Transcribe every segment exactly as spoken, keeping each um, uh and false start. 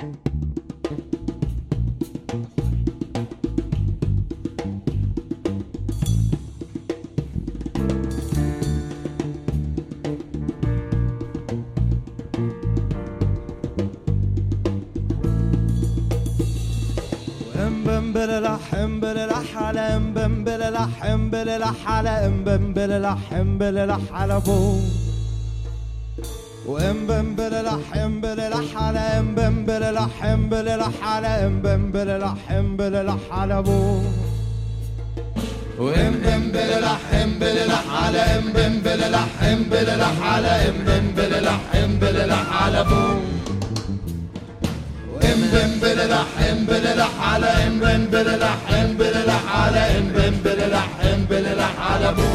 على مبنبل لحم بللح على مبنبل لحم بللح على بو ومبنبل لحم بللح على مبنبل لحم بللح على مبنبل لحم بللح على بو ومبنبل لحم بللح على مبنبل لحم بللح على مبنبل لحم بللح على بو امبنبل لحم بللح على امبنبل لحم بللح على امبنبل لحم بللح على بو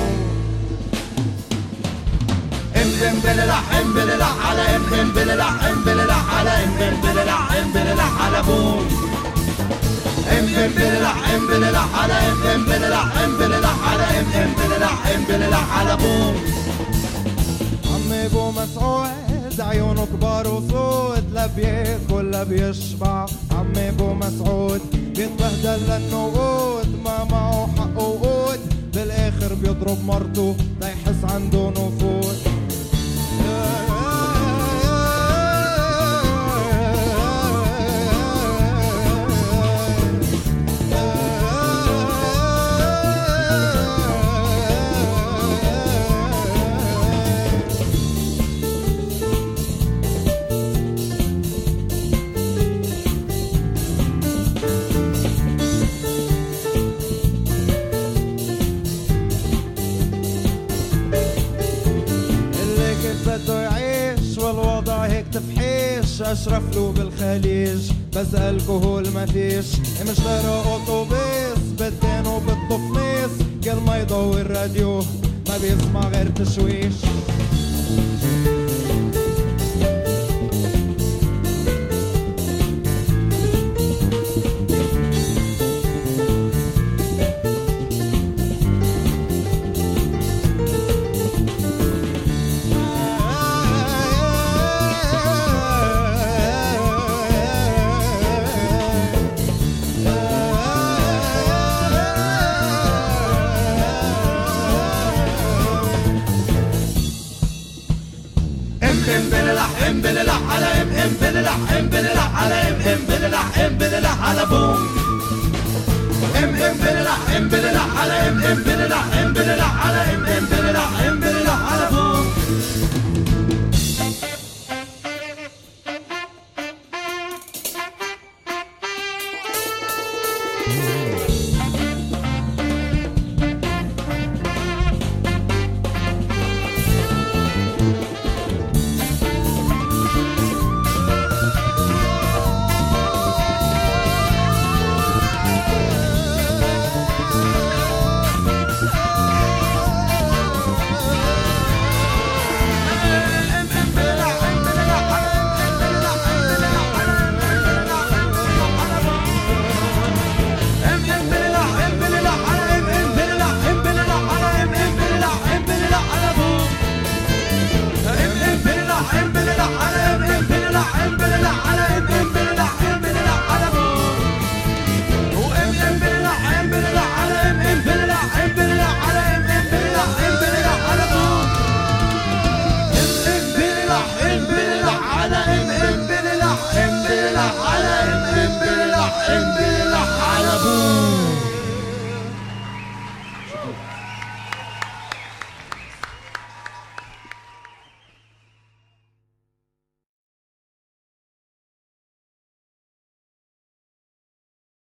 امبنبل لحم بللح على امبنبل لحم بللح على امبنبل لحم بللح على بو امبنبل لحم بللح على امبنبل لحم بللح على امبنبل لحم بللح على بو عمي بو مسعود عيونه كبار وصوت لا بياكل لا بيشبع عمي ابو مسعود بيتبهدل للنقود ما معه حق وقود بالاخر بيضرب مرته ليحس عنده نفوذ تفحيش اشرف له بالخليج بس الكهول ما فيش مش لاقي اوتوبيس بالدين وبالطفنيس كل ما يضوي الراديو ما بيسمع غير تشويش ام بللح على ام ام بللح ام بللح على ام ام بللح ام بللح على بوم ام ام بللح ام بللح على ام ام بللح ام بللح على